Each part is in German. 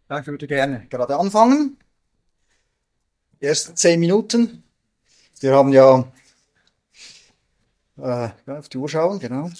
Ja, ich würde gerne gerade anfangen. Die ersten 10 Minuten. Wir haben ja, auf die Uhr schauen, genau.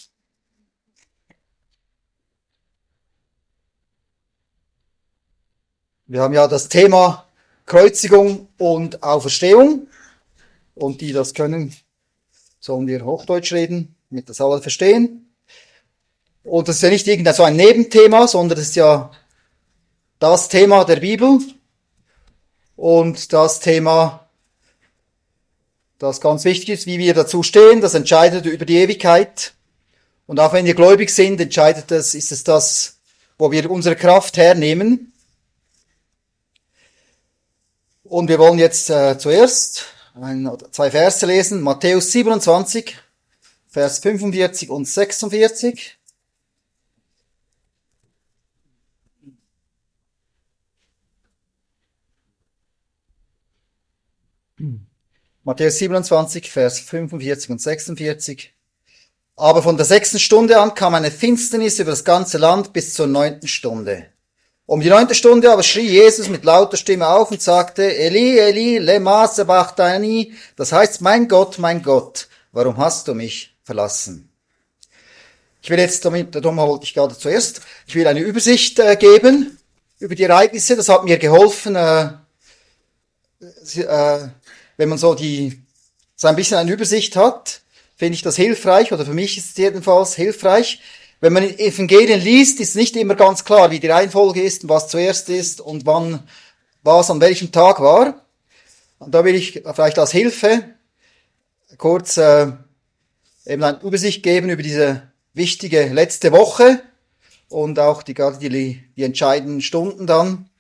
Wir haben ja das Thema Kreuzigung und Auferstehung. Und die das können, sollen wir Hochdeutsch reden, damit das alle verstehen. Und das ist ja nicht irgendein so ein Nebenthema, sondern das ist ja das Thema der Bibel. Und das Thema, das ganz wichtig ist, wie wir dazu stehen, das entscheidet über die Ewigkeit. Und auch wenn wir gläubig sind, entscheidet es, ist es das, wo wir unsere Kraft hernehmen. Und wir wollen jetzt zuerst zwei Verse lesen. Matthäus 27, Vers 45 und 46. Matthäus 27, Vers 45 und 46. Aber von der 6. Stunde an kam eine Finsternis über das ganze Land bis zur 9. Stunde. Um die 9. Stunde aber schrie Jesus mit lauter Stimme auf und sagte, Eli, Eli, lema sabachthani, das heißt, mein Gott, warum hast du mich verlassen? Ich will jetzt, darum wollte ich gerade zuerst, ich will eine Übersicht geben über die Ereignisse. Das hat mir geholfen, wenn man so ein bisschen eine Übersicht hat, finde ich das hilfreich, oder für mich ist es jedenfalls hilfreich. Wenn man Evangelien liest, ist nicht immer ganz klar, wie die Reihenfolge ist und was zuerst ist und wann was an welchem Tag war. Und da will ich vielleicht als Hilfe kurz eben eine Übersicht geben über diese wichtige letzte Woche und auch die entscheidenden Stunden dann.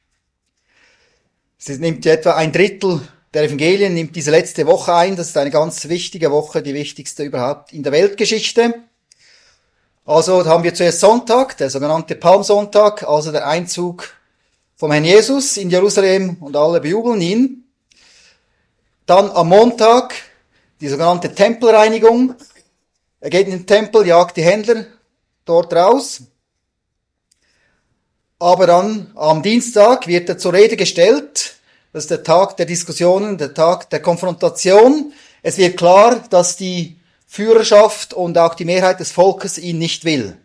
Es nimmt etwa ein Drittel der Evangelien nimmt diese letzte Woche ein. Das ist eine ganz wichtige Woche, die wichtigste überhaupt in der Weltgeschichte. Also haben wir zuerst Sonntag, der sogenannte Palmsonntag, also der Einzug vom Herrn Jesus in Jerusalem und alle bejubeln ihn. Dann am Montag die sogenannte Tempelreinigung. Er geht in den Tempel, jagt die Händler dort raus. Aber dann am Dienstag wird er zur Rede gestellt. Das ist der Tag der Diskussionen, der Tag der Konfrontation. Es wird klar, dass die Führerschaft und auch die Mehrheit des Volkes ihn nicht will.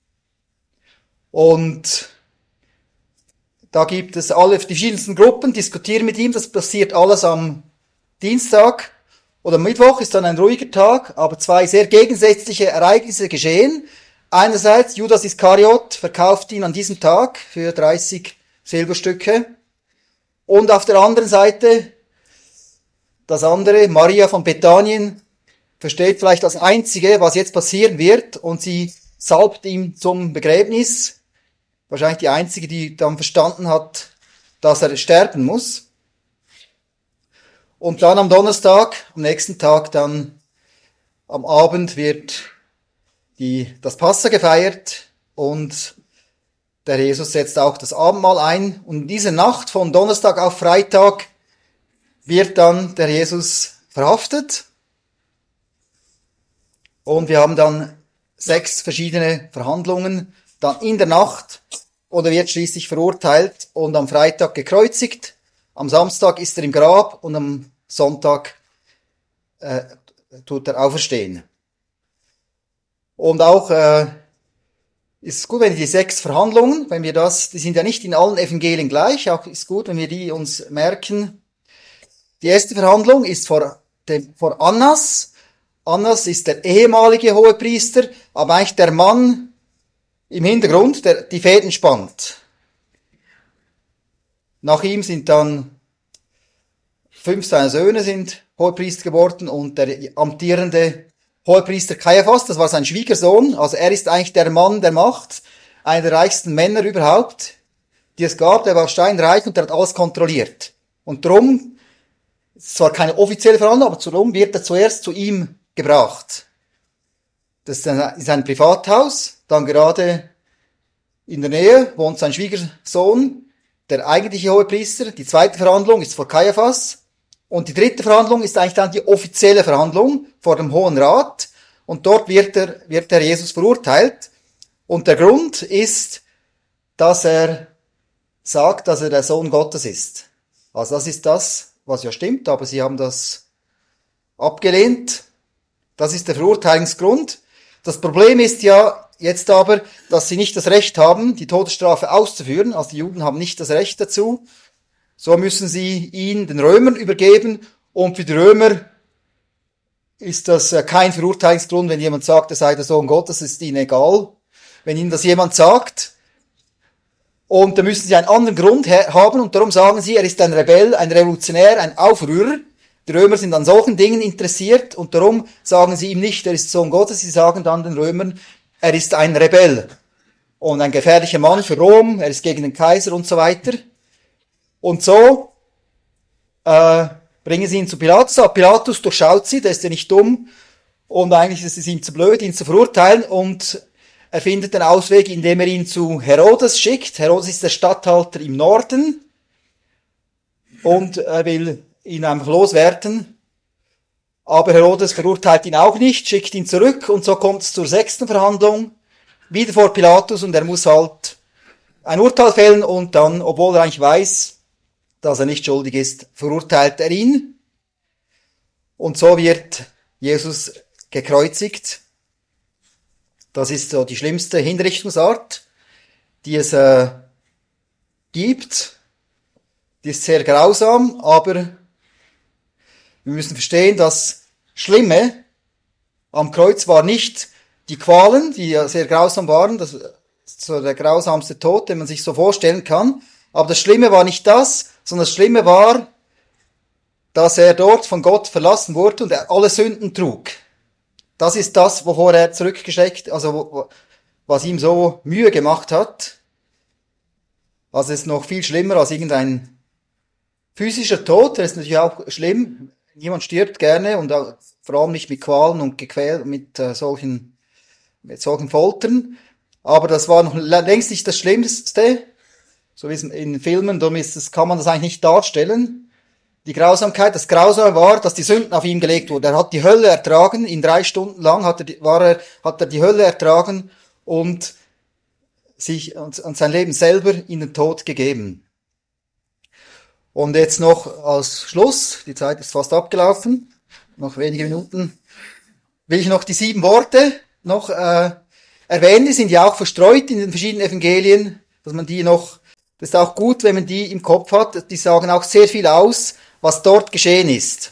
Und da gibt es alle die verschiedensten Gruppen, diskutieren mit ihm. Das passiert alles am Dienstag. Und am Mittwoch ist dann ein ruhiger Tag, aber zwei sehr gegensätzliche Ereignisse geschehen. Einerseits, Judas Iskariot verkauft ihn an diesem Tag für 30 Silberstücke. Und auf der anderen Seite, das andere, Maria von Bethanien, versteht vielleicht das Einzige, was jetzt passieren wird, und sie salbt ihm zum Begräbnis. Wahrscheinlich die Einzige, die dann verstanden hat, dass er sterben muss. Und dann am Donnerstag, am nächsten Tag dann, am Abend wird das Passa gefeiert und der Jesus setzt auch das Abendmahl ein. Und in dieser Nacht von Donnerstag auf Freitag wird dann der Jesus verhaftet. Und wir haben dann 6 verschiedene Verhandlungen. Dann in der Nacht und er wird schließlich verurteilt und am Freitag gekreuzigt. Am Samstag ist er im Grab und am Sonntag tut er auferstehen. Und auch ist es gut, wenn die 6 Verhandlungen, wenn wir die sind ja nicht in allen Evangelien gleich, auch ist gut, wenn wir die uns merken. Die erste Verhandlung ist vor Annas. Annas ist der ehemalige Hohepriester, aber eigentlich der Mann im Hintergrund, der die Fäden spannt. Nach ihm sind dann 5 seiner Söhne sind Hohepriester geworden und der amtierende Hohepriester Kaiaphas, das war sein Schwiegersohn, also er ist eigentlich der Mann der Macht, einer der reichsten Männer überhaupt, die es gab, der war steinreich und der hat alles kontrolliert. Und darum, es ist zwar keine offizielle Verhandlung, aber darum wird er zuerst zu ihm gebracht. Das ist ein Privathaus, dann gerade in der Nähe wohnt sein Schwiegersohn, der eigentliche Hohepriester. Die zweite Verhandlung ist vor Kaiaphas. Und die dritte Verhandlung ist eigentlich dann die offizielle Verhandlung vor dem Hohen Rat. Und dort wird der Jesus verurteilt. Und der Grund ist, dass er sagt, dass er der Sohn Gottes ist. Also das ist das, was ja stimmt, aber sie haben das abgelehnt. Das ist der Verurteilungsgrund. Das Problem ist ja jetzt aber, dass sie nicht das Recht haben, die Todesstrafe auszuführen. Also die Juden haben nicht das Recht dazu. So müssen sie ihn den Römern übergeben. Und für die Römer ist das kein Verurteilungsgrund, wenn jemand sagt, er sei der Sohn Gottes, ist ihnen egal. Wenn ihnen das jemand sagt. Und da müssen sie einen anderen Grund haben. Und darum sagen sie, er ist ein Rebell, ein Revolutionär, ein Aufrührer. Die Römer sind an solchen Dingen interessiert. Und darum sagen sie ihm nicht, er ist Sohn Gottes. Sie sagen dann den Römern, er ist ein Rebell. Und ein gefährlicher Mann für Rom. Er ist gegen den Kaiser und so weiter. Und so bringen sie ihn zu Pilatus. Aber Pilatus durchschaut sie, der ist ja nicht dumm. Und eigentlich ist es ihm zu blöd, ihn zu verurteilen. Und er findet den Ausweg, indem er ihn zu Herodes schickt. Herodes ist der Statthalter im Norden. Und er will ihn einfach loswerden. Aber Herodes verurteilt ihn auch nicht, schickt ihn zurück. Und so kommt es zur 6. Verhandlung. Wieder vor Pilatus. Und er muss halt ein Urteil fällen. Und dann, obwohl er eigentlich weiß, dass er nicht schuldig ist, verurteilt er ihn. Und so wird Jesus gekreuzigt. Das ist so die schlimmste Hinrichtungsart, die es gibt. Die ist sehr grausam, aber wir müssen verstehen, das Schlimme am Kreuz war nicht die Qualen, die ja sehr grausam waren. Das ist so der grausamste Tod, den man sich so vorstellen kann. Aber das Schlimme war nicht das, sondern das Schlimme war, dass er dort von Gott verlassen wurde und er alle Sünden trug. Das ist das, wovor er zurückgeschreckt, also was ihm so Mühe gemacht hat. Also es ist noch viel schlimmer als irgendein physischer Tod. Der ist natürlich auch schlimm. Niemand stirbt gerne und auch, vor allem nicht mit Qualen und gequält mit solchen Foltern. Aber das war noch längst nicht das Schlimmste. So wie es in Filmen, kann man das eigentlich nicht darstellen. Die Grausamkeit, das Grausame war, dass die Sünden auf ihm gelegt wurden. Er hat die Hölle ertragen, in 3 Stunden lang hat er die Hölle ertragen und sein Leben selber in den Tod gegeben. Und jetzt noch als Schluss, die Zeit ist fast abgelaufen, noch wenige Minuten, will ich noch die 7 Worte noch erwähnen. Die sind ja auch verstreut in den verschiedenen Evangelien, dass man die noch, das ist auch gut, wenn man die im Kopf hat. Die sagen auch sehr viel aus, was dort geschehen ist.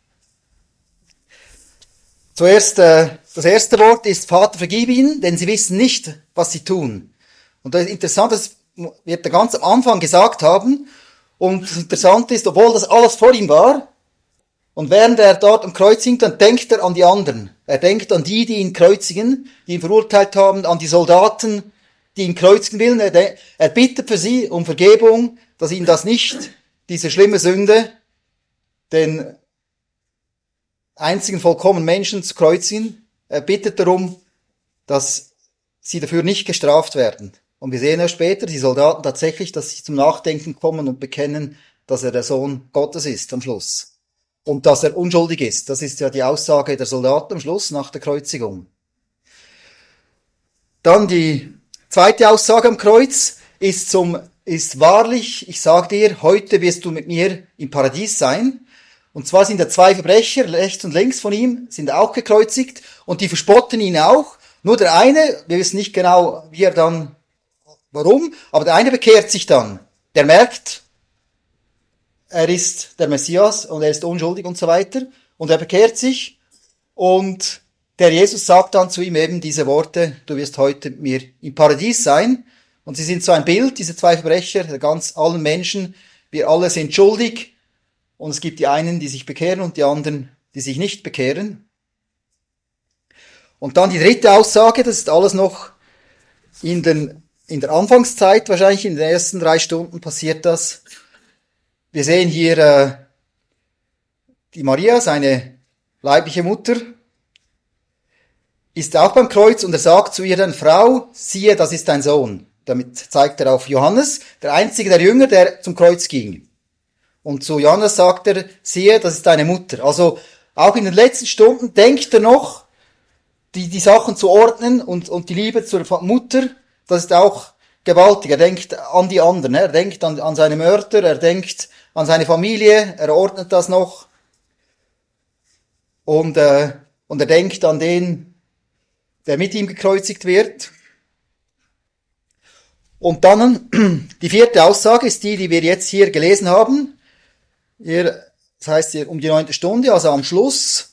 Zuerst, das erste Wort ist, Vater, vergib ihnen, denn sie wissen nicht, was sie tun. Und das ist interessant, das wird er ganz am Anfang gesagt haben. Und das Interessante ist, obwohl das alles vor ihm war, und während er dort am Kreuz hing, dann denkt er an die anderen. Er denkt an die ihn kreuzigen, die ihn verurteilt haben, an die Soldaten, die ihn kreuzigen willen. Er bittet für sie um Vergebung, dass ihn das nicht, diese schlimme Sünde, den einzigen vollkommenen Menschen zu kreuzigen. Er bittet darum, dass sie dafür nicht gestraft werden. Und wir sehen ja später, die Soldaten tatsächlich, dass sie zum Nachdenken kommen und bekennen, dass er der Sohn Gottes ist am Schluss. Und dass er unschuldig ist. Das ist ja die Aussage der Soldaten am Schluss nach der Kreuzigung. Dann die zweite Aussage am Kreuz ist wahrlich, ich sage dir, heute wirst du mit mir im Paradies sein. Und zwar sind da 2 Verbrecher, rechts und links von ihm, sind auch gekreuzigt und die verspotten ihn auch. Nur der eine, wir wissen nicht genau, warum, aber der eine bekehrt sich dann. Der merkt, er ist der Messias und er ist unschuldig und so weiter. Und er bekehrt sich und der Jesus sagt dann zu ihm eben diese Worte, du wirst heute mit mir im Paradies sein. Und sie sind so ein Bild, diese 2 Verbrecher, ganz allen Menschen. Wir alle sind schuldig. Und es gibt die einen, die sich bekehren und die anderen, die sich nicht bekehren. Und dann die dritte Aussage, das ist alles noch in der Anfangszeit, wahrscheinlich in den ersten 3 Stunden passiert das. Wir sehen hier die Maria, seine leibliche Mutter, ist auch beim Kreuz und er sagt zu ihr dann, Frau, siehe, das ist dein Sohn. Damit zeigt er auf Johannes, der einzige der Jünger, der zum Kreuz ging. Und zu Johannes sagt er, siehe, das ist deine Mutter. Also auch in den letzten Stunden denkt er noch, die Sachen zu ordnen und die Liebe zur Mutter, das ist auch gewaltig. Er denkt an die anderen, er denkt an seine Mörder, er denkt an seine Familie, er ordnet das noch. Und er denkt an den, der mit ihm gekreuzigt wird. Und dann, die vierte Aussage ist die wir jetzt hier gelesen haben. Hier, das heißt hier um die 9. Stunde, also am Schluss.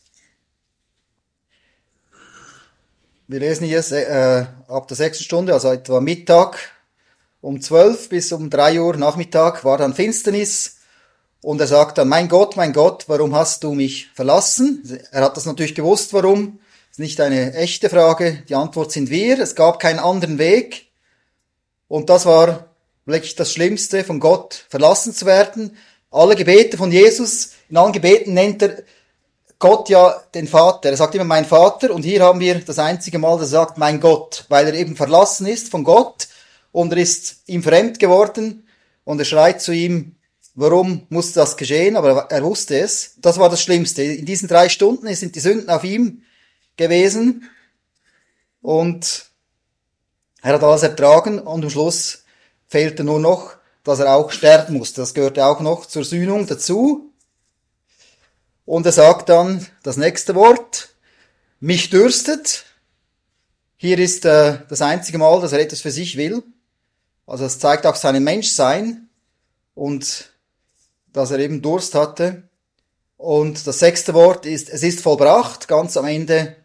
Wir lesen hier ab der 6. Stunde, also etwa Mittag, um 12 bis um 3 Uhr Nachmittag war dann Finsternis. Und er sagt dann, mein Gott, warum hast du mich verlassen? Er hat das natürlich gewusst, warum. Das ist nicht eine echte Frage. Die Antwort sind wir. Es gab keinen anderen Weg. Und das war wirklich das Schlimmste, von Gott verlassen zu werden. Alle Gebete von Jesus, in allen Gebeten nennt er Gott ja den Vater. Er sagt immer mein Vater. Und hier haben wir das einzige Mal, dass er sagt mein Gott, weil er eben verlassen ist von Gott. Und er ist ihm fremd geworden. Und er schreit zu ihm, warum musste das geschehen? Aber er wusste es. Das war das Schlimmste. In diesen 3 Stunden sind die Sünden auf ihm gewesen. Und er hat alles ertragen. Und am Schluss fehlte nur noch, dass er auch sterben musste. Das gehörte auch noch zur Sühnung dazu. Und er sagt dann das nächste Wort. Mich dürstet. Hier ist das einzige Mal, dass er etwas für sich will. Also es zeigt auch sein Menschsein. Und dass er eben Durst hatte. Und das 6. Wort ist, es ist vollbracht. Ganz am Ende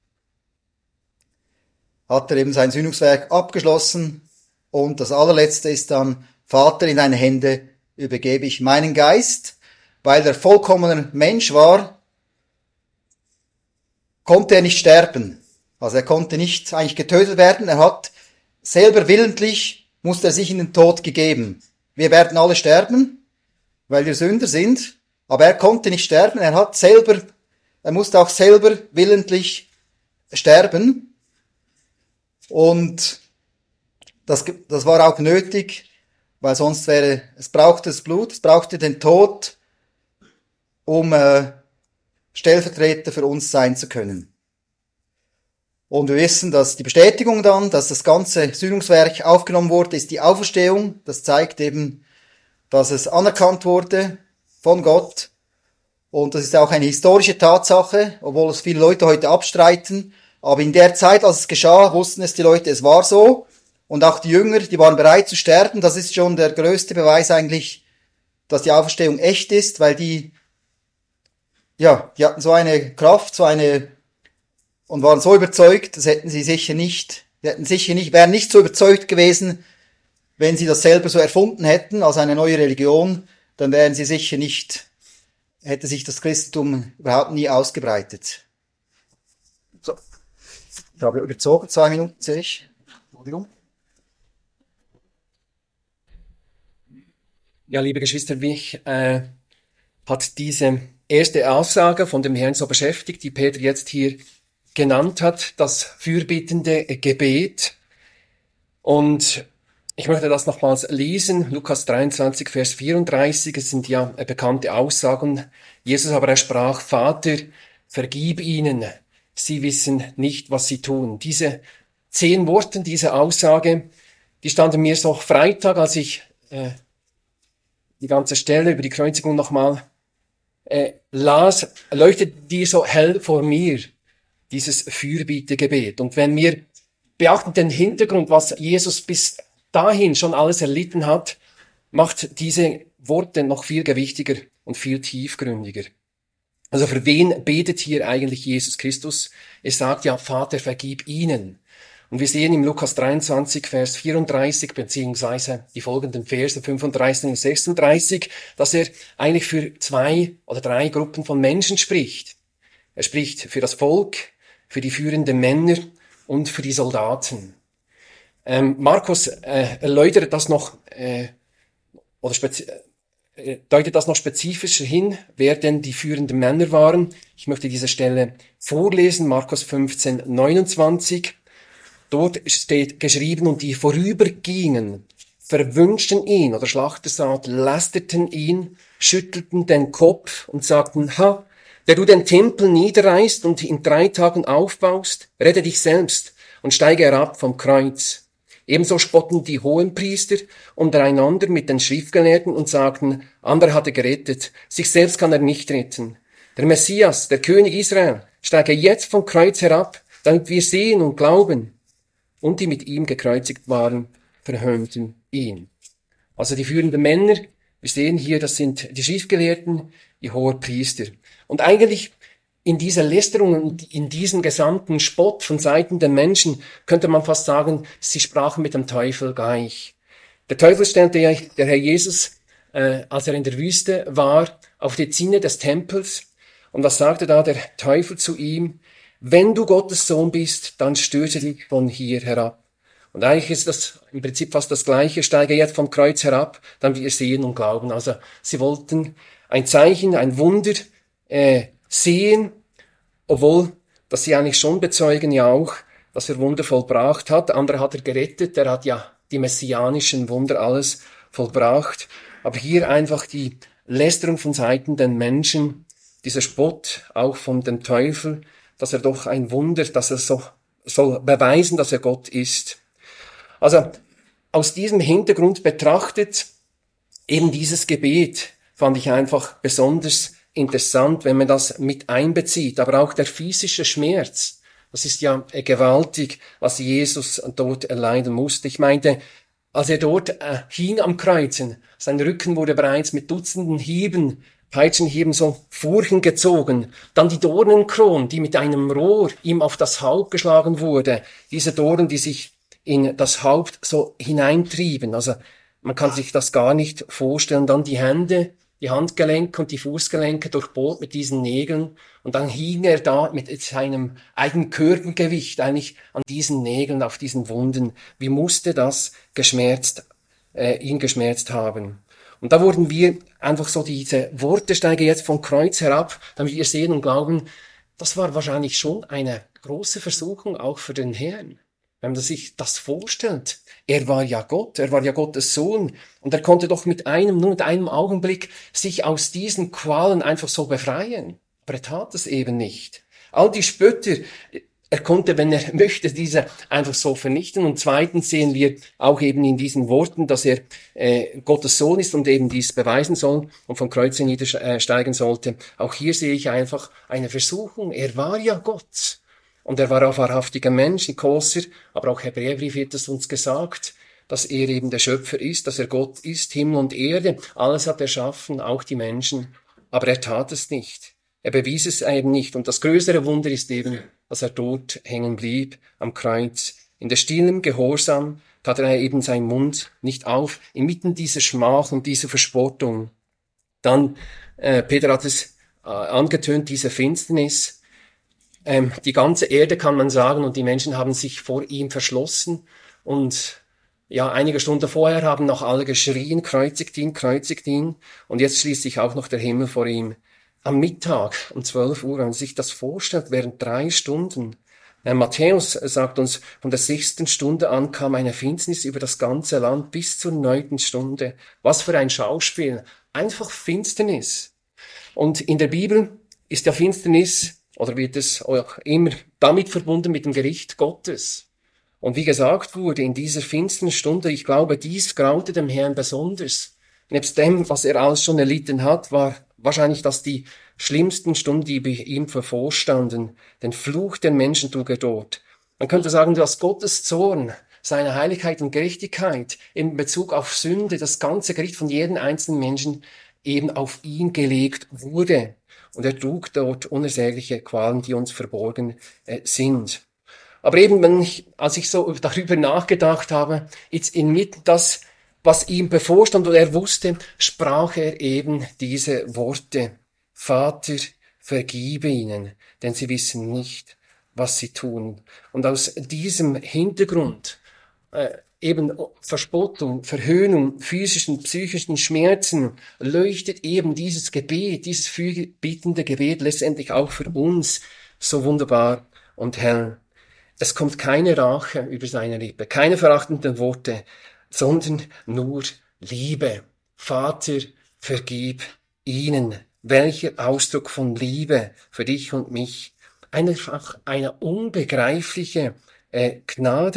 hat er eben sein Sühnungswerk abgeschlossen. Und das allerletzte ist dann, Vater, in deine Hände übergebe ich meinen Geist. Weil er vollkommener Mensch war, konnte er nicht sterben. Also er konnte nicht eigentlich getötet werden. Er hat selber willentlich, musste er sich in den Tod gegeben. Wir werden alle sterben, weil wir Sünder sind. Aber er konnte nicht sterben. Er musste auch selber willentlich sterben. Und das war auch nötig, weil sonst es brauchte das Blut, es brauchte den Tod, um Stellvertreter für uns sein zu können. Und wir wissen, dass die Bestätigung dann, dass das ganze Sühnungswerk aufgenommen wurde, ist die Auferstehung. Das zeigt eben, dass es anerkannt wurde von Gott. Und das ist auch eine historische Tatsache, obwohl es viele Leute heute abstreiten. Aber in der Zeit, als es geschah, wussten es die Leute, es war so. Und auch die Jünger, die waren bereit zu sterben. Das ist schon der größte Beweis eigentlich, dass die Auferstehung echt ist, weil die hatten so eine Kraft, und waren so überzeugt, wären nicht so überzeugt gewesen, wenn sie das selber so erfunden hätten, als eine neue Religion, dann wären sie sicher nicht, hätte sich das Christentum überhaupt nie ausgebreitet. So. Ich habe überzogen, 2 Minuten sehe ich. Entschuldigung. Ja, liebe Geschwister, mich hat diese erste Aussage von dem Herrn so beschäftigt, die Peter jetzt hier genannt hat, das fürbittende Gebet. Und ich möchte das nochmals lesen, Lukas 23, Vers 34, es sind ja bekannte Aussagen. Jesus aber, er sprach, Vater, vergib ihnen, sie wissen nicht, was sie tun. Diese 10 Worte, diese Aussage, die standen mir so Freitag, als ich die ganze Stelle über die Kreuzigung nochmal las, leuchtet die so hell vor mir, dieses Fürbittegebet. Und wenn wir beachten den Hintergrund, was Jesus bis dahin schon alles erlitten hat, macht diese Worte noch viel gewichtiger und viel tiefgründiger. Also für wen betet hier eigentlich Jesus Christus? Er sagt ja, Vater, vergib ihnen. Und wir sehen im Lukas 23, Vers 34, beziehungsweise die folgenden Verse 35 und 36, dass er eigentlich für 2 oder 3 Gruppen von Menschen spricht. Er spricht für das Volk, für die führenden Männer und für die Soldaten. Markus erläutert das noch, deutet das noch spezifischer hin, wer denn die führenden Männer waren. Ich möchte diese Stelle vorlesen, Markus 15, 29. Dort steht geschrieben, und die vorübergingen, verwünschten ihn, oder Schlachter sagt, lästerten ihn, schüttelten den Kopf und sagten, ha, der du den Tempel niederreißt und in 3 Tagen aufbaust, rette dich selbst und steige herab vom Kreuz. Ebenso spotten die Hohenpriester untereinander mit den Schriftgelehrten und sagten, andere hat er gerettet, sich selbst kann er nicht retten. Der Messias, der König Israel, steige jetzt vom Kreuz herab, damit wir sehen und glauben. Und die mit ihm gekreuzigt waren, verhöhnten ihn. Also die führenden Männer, wir sehen hier, das sind die Schriftgelehrten, die Hohenpriester. Und eigentlich in dieser Lästerung und in diesem gesamten Spott von Seiten der Menschen könnte man fast sagen, sie sprachen mit dem Teufel gleich. Der Teufel stellte ja der Herr Jesus, als er in der Wüste war, auf die Zinne des Tempels. Und was sagte da der Teufel zu ihm? Wenn du Gottes Sohn bist, dann stürze dich von hier herab. Und eigentlich ist das im Prinzip fast das Gleiche. Steige jetzt vom Kreuz herab, dann wir sehen und glauben. Also sie wollten ein Zeichen, ein Wunder sehen, obwohl, dass sie eigentlich schon bezeugen ja auch, dass er Wunder vollbracht hat. Andere hat er gerettet, der hat ja die messianischen Wunder alles vollbracht. Aber hier einfach die Lästerung von Seiten den Menschen, dieser Spott auch von dem Teufel, dass er doch ein Wunder, dass er so soll beweisen, dass er Gott ist. Also aus diesem Hintergrund betrachtet, eben dieses Gebet fand ich einfach besonders interessant, wenn man das mit einbezieht. Aber auch der physische Schmerz, das ist ja gewaltig, was Jesus dort erleiden musste. Ich meinte, als er dort hing am Kreuzen, sein Rücken wurde bereits mit Dutzenden Hieben, Peitschenhieben so Furchen gezogen. Dann die Dornenkron, die mit einem Rohr ihm auf das Haupt geschlagen wurde. Diese Dornen, die sich in das Haupt so hineintrieben. Also man kann sich das gar nicht vorstellen. Dann die Hände, die Handgelenke und die Fußgelenke durchbohrt mit diesen Nägeln. Und dann hing er da mit seinem eigenen Körpergewicht eigentlich an diesen Nägeln, auf diesen Wunden. Wie musste das ihn geschmerzt haben? Und da wurden wir einfach so diese Worte, steige jetzt vom Kreuz herab, damit wir sehen und glauben, das war wahrscheinlich schon eine große Versuchung auch für den Herrn. Wenn man sich das vorstellt, er war ja Gott, er war ja Gottes Sohn und er konnte doch nur mit einem Augenblick sich aus diesen Qualen einfach so befreien. Aber er tat es eben nicht. All die Spötter, er konnte, wenn er möchte, diese einfach so vernichten. Und zweitens sehen wir auch eben in diesen Worten, dass er Gottes Sohn ist und eben dies beweisen soll und vom Kreuz niedersteigen sollte. Auch hier sehe ich einfach eine Versuchung. Er war ja Gott. Und er war auch wahrhaftiger Mensch, in Kolosser, aber auch Hebräerbrief wird es uns gesagt, dass er eben der Schöpfer ist, dass er Gott ist, Himmel und Erde, alles hat erschaffen, auch die Menschen, aber er tat es nicht. Er bewies es eben nicht. Und das größere Wunder ist eben, dass er dort hängen blieb, am Kreuz. In der stillen Gehorsam tat er eben seinen Mund nicht auf, inmitten dieser Schmach und dieser Verspottung. Dann, Peter hat es angetönt, diese Finsternis. Die ganze Erde kann man sagen und die Menschen haben sich vor ihm verschlossen und ja, einige Stunden vorher haben noch alle geschrien, kreuzigt ihn, kreuzigt ihn und jetzt schließt sich auch noch der Himmel vor ihm. Am Mittag um 12 Uhr, wenn man sich das vorstellt, während 3 Stunden. Matthäus sagt uns, von der 6. Stunde an kam eine Finsternis über das ganze Land bis zur 9. Stunde. Was für ein Schauspiel. Einfach Finsternis. Und in der Bibel ist ja Finsternis oder wird es auch immer damit verbunden mit dem Gericht Gottes. Und wie gesagt wurde, in dieser finsteren Stunde, ich glaube, dies graute dem Herrn besonders. Nebst dem, was er alles schon erlitten hat, war wahrscheinlich das die schlimmsten Stunden, die bei ihm bevorstanden. Den Fluch der Menschen trug er dort. Man könnte sagen, dass Gottes Zorn, seine Heiligkeit und Gerechtigkeit in Bezug auf Sünde, das ganze Gericht von jedem einzelnen Menschen eben auf ihn gelegt wurde. Und er trug dort unersägliche Qualen, die uns verborgen sind. Aber eben, als ich so darüber nachgedacht habe, jetzt inmitten das, was ihm bevorstand und er wusste, sprach er eben diese Worte. Vater, vergibe ihnen, denn sie wissen nicht, was sie tun. Und aus diesem Hintergrund, eben Verspottung, Verhöhnung, physischen, psychischen Schmerzen, leuchtet eben dieses Gebet, dieses fürbittende Gebet letztendlich auch für uns so wunderbar und hell. Es kommt keine Rache über seine Lippe, keine verachtenden Worte, sondern nur Liebe. Vater, vergib ihnen. Welcher Ausdruck von Liebe für dich und mich. Einfach eine unbegreifliche Gnade.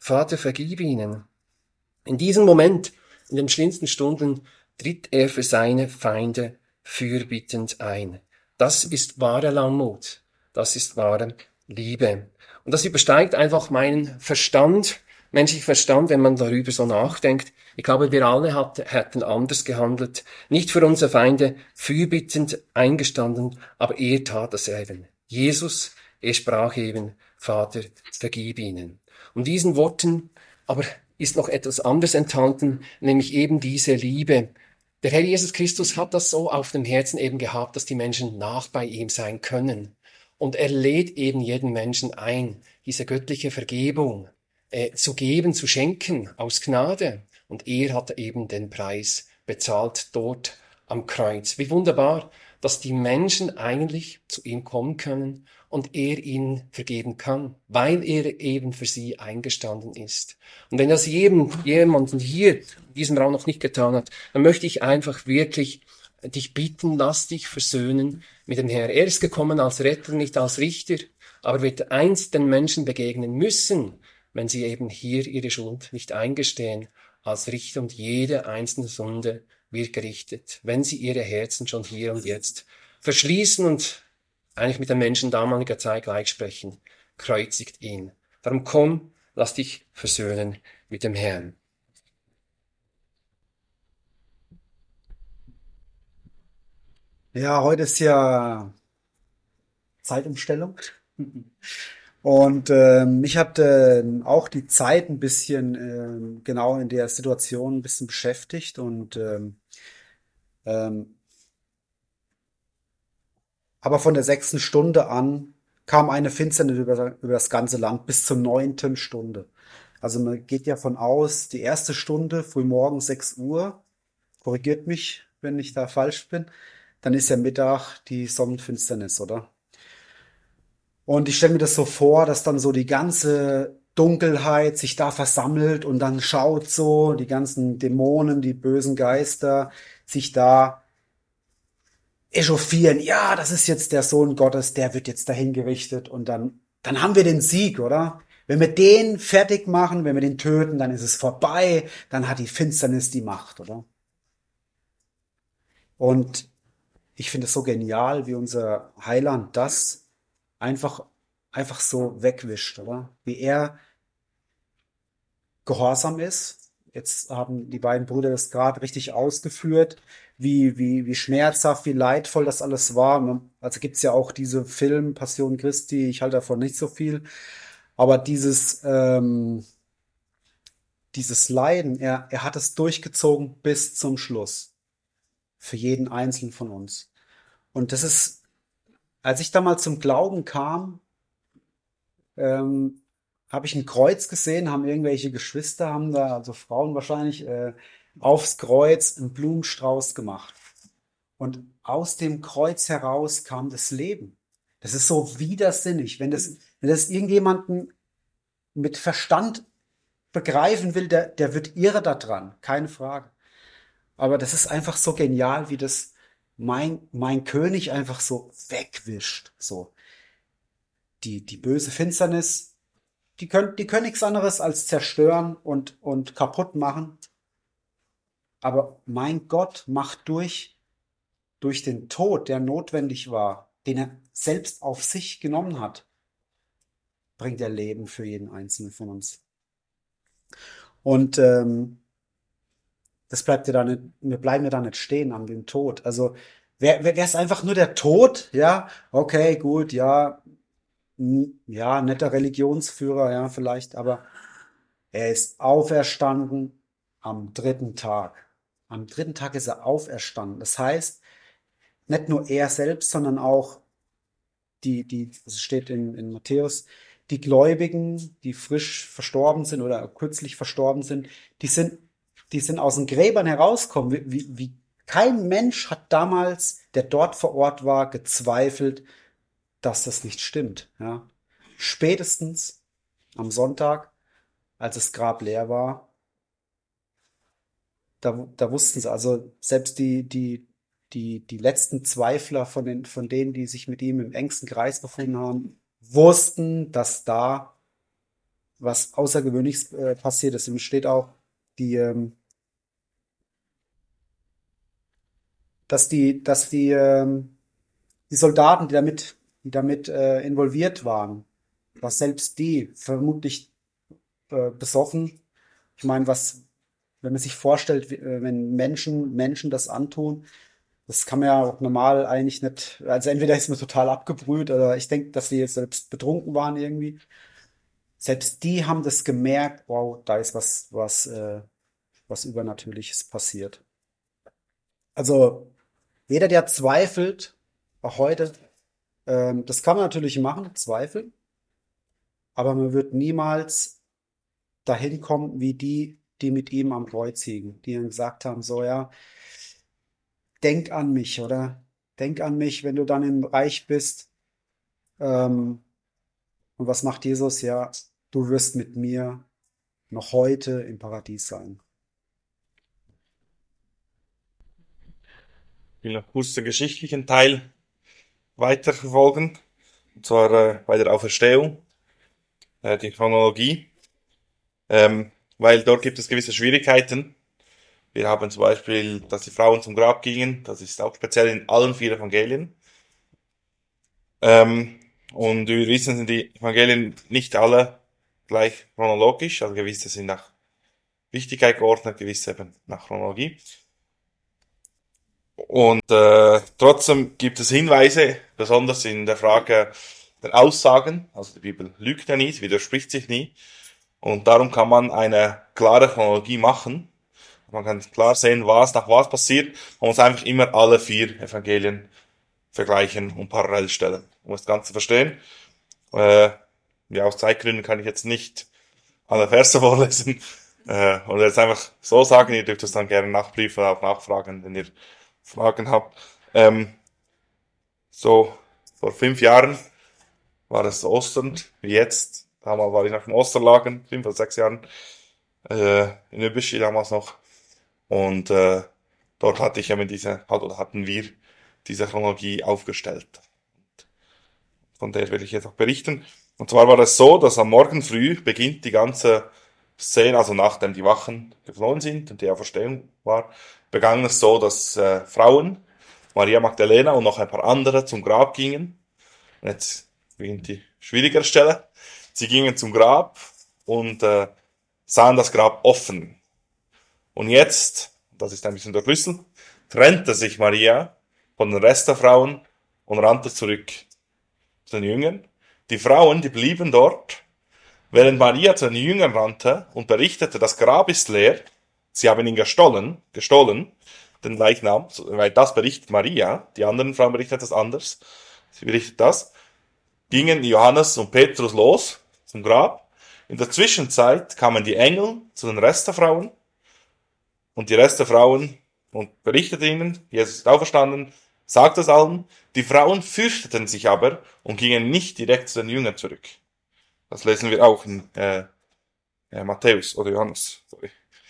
Vater, vergib ihnen. In diesem Moment, in den schlimmsten Stunden, tritt er für seine Feinde fürbittend ein. Das ist wahre Langmut. Das ist wahre Liebe. Und das übersteigt einfach meinen Verstand, menschlichen Verstand, wenn man darüber so nachdenkt. Ich glaube, wir alle hätten anders gehandelt. Nicht für unsere Feinde fürbittend eingestanden, aber er tat das eben. Jesus, er sprach eben, Vater, vergib ihnen. Und diesen Worten aber ist noch etwas anderes enthalten, nämlich eben diese Liebe. Der Herr Jesus Christus hat das so auf dem Herzen eben gehabt, dass die Menschen nach bei ihm sein können. Und er lädt eben jeden Menschen ein, diese göttliche Vergebung zu geben, zu schenken aus Gnade. Und er hat eben den Preis bezahlt dort am Kreuz. Wie wunderbar, dass die Menschen eigentlich zu ihm kommen können und er ihnen vergeben kann, weil er eben für sie eingestanden ist. Und wenn das jemanden hier in diesem Raum noch nicht getan hat, dann möchte ich einfach wirklich dich bitten, lass dich versöhnen mit dem Herrn. Er ist gekommen als Retter, nicht als Richter, aber wird einst den Menschen begegnen müssen, wenn sie eben hier ihre Schuld nicht eingestehen als Richter, und jede einzelne Sünde wird gerichtet, wenn sie ihre Herzen schon hier und jetzt verschließen und eigentlich mit den Menschen damaliger Zeit gleich sprechen. Kreuzigt ihn. Darum komm, lass dich versöhnen mit dem Herrn. Ja, heute ist ja Zeitumstellung. Und mich hat auch die Zeit ein bisschen genau in der Situation ein bisschen beschäftigt. Und ähm, aber von der 6. Stunde an kam eine Finsternis über das ganze Land bis zur 9. Stunde. Also man geht ja von aus, die erste Stunde, frühmorgens 6 Uhr, korrigiert mich, wenn ich da falsch bin, dann ist ja Mittag die Sonnenfinsternis, oder? Und ich stelle mir das so vor, dass dann so die ganze Dunkelheit sich da versammelt und dann schaut so die ganzen Dämonen, die bösen Geister sich da echauffieren. Ja, das ist jetzt der Sohn Gottes, der wird jetzt dahin gerichtet und dann haben wir den Sieg, oder? Wenn wir den fertig machen, wenn wir den töten, dann ist es vorbei, dann hat die Finsternis die Macht, oder? Und ich finde es so genial, wie unser Heiland das einfach, einfach so wegwischt, oder? Wie er gehorsam ist. Jetzt haben die beiden Brüder das gerade richtig ausgeführt, wie schmerzhaft, wie leidvoll das alles war. Also gibt's ja auch diese Film Passion Christi, ich halte davon nicht so viel. Aber dieses Leiden, er hat es durchgezogen bis zum Schluss. Für jeden Einzelnen von uns. Und das ist, als ich damals zum Glauben kam, habe ich ein Kreuz gesehen, haben irgendwelche Geschwister, haben da, also Frauen wahrscheinlich, aufs Kreuz einen Blumenstrauß gemacht. Und aus dem Kreuz heraus kam das Leben. Das ist so widersinnig. Wenn das irgendjemanden mit Verstand begreifen will, der wird irre da dran, keine Frage. Aber das ist einfach so genial, wie das mein König einfach so wegwischt. So die böse Finsternis, die können nichts anderes als zerstören und kaputt machen. Aber mein Gott macht durch den Tod, der notwendig war, den er selbst auf sich genommen hat, bringt er Leben für jeden Einzelnen von uns. Und das bleibt ja da nicht, wir bleiben ja da nicht stehen an dem Tod. Also wäre es einfach nur der Tod, ja, okay, gut, ja, ja, netter Religionsführer, ja, vielleicht, aber er ist auferstanden am 3. Tag. Am 3. Tag ist er auferstanden. Das heißt, nicht nur er selbst, sondern auch es steht in Matthäus, die Gläubigen, die frisch verstorben sind oder kürzlich verstorben sind, die sind aus den Gräbern herausgekommen. Wie kein Mensch hat damals, der dort vor Ort war, gezweifelt, dass das nicht stimmt. Ja. Spätestens am Sonntag, als das Grab leer war, da wussten sie, also selbst die letzten Zweifler von denen, die sich mit ihm im engsten Kreis befunden haben, wussten, dass da was Außergewöhnliches passiert ist. Und steht auch, die, die Soldaten, die damit involviert waren, dass selbst die vermutlich besoffen. Ich meine, wenn man sich vorstellt, wenn Menschen das antun, das kann man ja auch normal eigentlich nicht. Also entweder ist man total abgebrüht oder ich denke, dass sie jetzt selbst betrunken waren irgendwie. Selbst die haben das gemerkt, wow, da ist was Übernatürliches passiert. Also jeder, der zweifelt, auch heute, das kann man natürlich machen, zweifeln, aber man wird niemals dahin kommen wie die mit ihm am Kreuz hingen, die ihm gesagt haben, so ja, denk an mich, oder? Denk an mich, wenn du dann im Reich bist. Und was macht Jesus? Ja, du wirst mit mir noch heute im Paradies sein. Ich will noch kurz den geschichtlichen Teil weiterverfolgen. Und zwar bei der Auferstehung, die Chronologie. Weil dort gibt es gewisse Schwierigkeiten. Wir haben zum Beispiel, dass die Frauen zum Grab gingen. Das ist auch speziell in allen 4 Evangelien. Und wie wir wissen, sind die Evangelien nicht alle gleich chronologisch. Also gewisse sind nach Wichtigkeit geordnet, gewisse eben nach Chronologie. Und trotzdem gibt es Hinweise, besonders in der Frage der Aussagen. Also die Bibel lügt ja nie, widerspricht sich nie. Und darum kann man eine klare Chronologie machen. Man kann klar sehen, was nach was passiert. Man muss einfach immer alle 4 Evangelien vergleichen und parallel stellen, um das Ganze zu verstehen. Ja, aus Zeitgründen kann ich jetzt nicht alle Verse vorlesen. Und jetzt einfach so sagen, ihr dürft es dann gerne nachprüfen, auch nachfragen, wenn ihr Fragen habt. So, vor 5 Jahren war es Ostern, wie jetzt. Damals war ich nach dem Osterlagen, 5 oder 6 Jahren, in Übischi damals noch. Und dort hatten wir diese Chronologie aufgestellt. Von der will ich jetzt auch berichten. Und zwar war es so, dass am Morgen früh beginnt die ganze Szene, also nachdem die Wachen geflohen sind und die Auferstehung war, begann es so, dass Frauen, Maria Magdalena und noch ein paar andere zum Grab gingen. Und jetzt beginnt die schwierigere Stelle. Sie gingen zum Grab und sahen das Grab offen. Und jetzt, das ist ein bisschen der Schlüssel, trennte sich Maria von den Rest der Frauen und rannte zurück zu den Jüngern. Die Frauen, die blieben dort, während Maria zu den Jüngern rannte und berichtete, das Grab ist leer. Sie haben ihn gestohlen, den Leichnam, weil das berichtet Maria. Die anderen Frauen berichten das anders. Sie berichtet das. Gingen Johannes und Petrus los zum Grab. In der Zwischenzeit kamen die Engel zu den Rest der Frauen und die Rest der Frauen und berichtete ihnen, Jesus ist auferstanden, sagt es allen. Die Frauen fürchteten sich aber und gingen nicht direkt zu den Jüngern zurück. Das lesen wir auch in Matthäus oder Johannes. Sorry.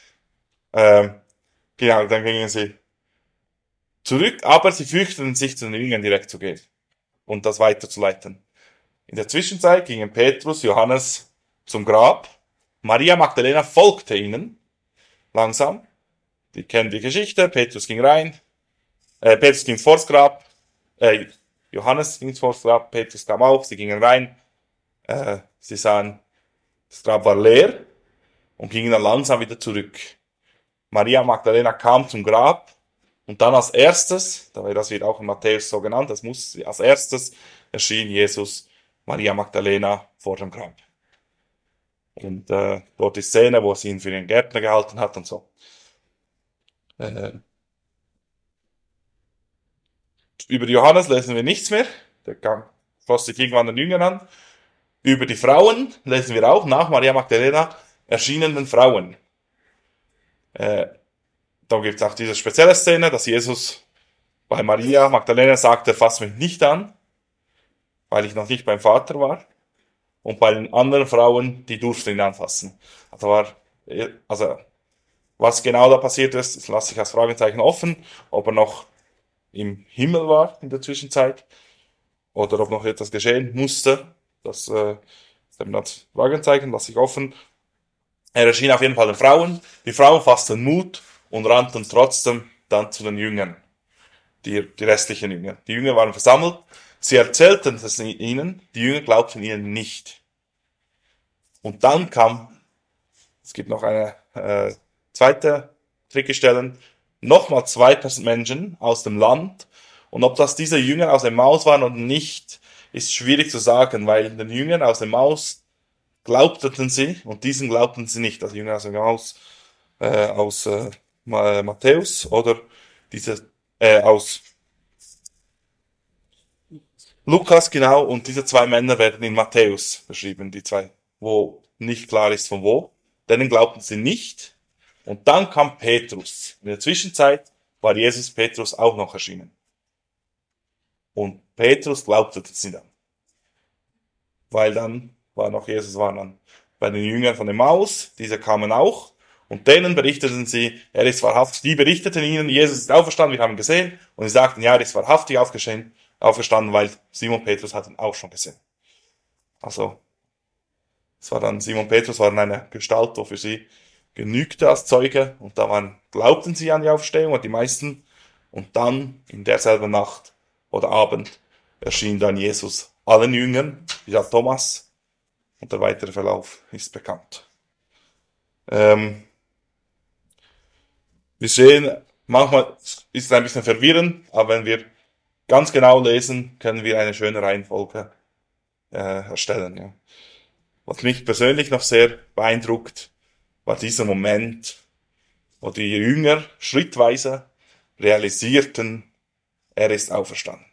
Genau, dann gingen sie zurück, aber sie fürchteten sich, zu den Jüngern direkt zu gehen und das weiterzuleiten. In der Zwischenzeit gingen Petrus, Johannes zum Grab. Maria Magdalena folgte ihnen langsam. Die kennen die Geschichte. Petrus ging rein. Petrus ging vors Grab. Johannes ging vors Grab. Petrus kam auch. Sie gingen rein. Sie sahen, das Grab war leer und gingen dann langsam wieder zurück. Maria Magdalena kam zum Grab und dann als erstes, das wird auch in Matthäus so genannt, als erstes erschien Jesus Maria Magdalena vor dem Grab. Und dort die Szene, wo sie ihn für den Gärtner gehalten hat und so. Über Johannes lesen wir nichts mehr. Der schloss sich irgendwann den Jüngern an. Über die Frauen lesen wir auch nach Maria Magdalena erschienenen Frauen. Da gibt es auch diese spezielle Szene, dass Jesus bei Maria Magdalena sagte, fass mich nicht an, weil ich noch nicht beim Vater war. Und bei den anderen Frauen, die durften ihn anfassen. Also was genau da passiert ist, das lasse ich als Fragezeichen offen, ob er noch im Himmel war in der Zwischenzeit oder ob noch etwas geschehen musste, das das Fragezeichen, lasse ich offen. Er erschien auf jeden Fall den Frauen. Die Frauen fassten Mut und rannten trotzdem dann zu den Jüngern. Die restlichen Jünger. Die Jünger waren versammelt. Sie erzählten es ihnen. Die Jünger glaubten ihnen nicht. Und dann kam, es gibt noch eine zweite Trickstelle, nochmal 2 Menschen aus dem Land. Und ob das diese Jünger aus dem Maus waren oder nicht, ist schwierig zu sagen, weil den Jüngern aus dem Maus glaubten sie und diesen glaubten sie nicht. Also Jünger aus dem Maus aus Matthäus oder aus Lukas, genau, und diese 2 Männer werden in Matthäus beschrieben, die 2, wo nicht klar ist von wo. Denen glaubten sie nicht. Und dann kam Petrus. In der Zwischenzeit war Jesus Petrus auch noch erschienen. Und Petrus glaubte sie dann. Weil dann war dann bei den Jüngern von dem Maus, diese kamen auch. Und denen berichteten sie, er ist wahrhaftig. Die berichteten ihnen, Jesus ist auferstanden, wir haben ihn gesehen. Und sie sagten, ja, er ist wahrhaftig auferstanden, weil Simon Petrus hat ihn auch schon gesehen. Also, Simon Petrus war in einer Gestalt, wo für sie genügte als Zeuge. Und da glaubten sie an die Auferstehung und die meisten. Und dann, in derselben Nacht oder Abend, erschien dann Jesus allen Jüngern, wie auch Thomas. Und der weitere Verlauf ist bekannt. Wir sehen, manchmal ist es ein bisschen verwirrend, aber wenn wir ganz genau lesen, können wir eine schöne Reihenfolge erstellen. Ja. Was mich persönlich noch sehr beeindruckt, war dieser Moment, wo die Jünger schrittweise realisierten, er ist auferstanden.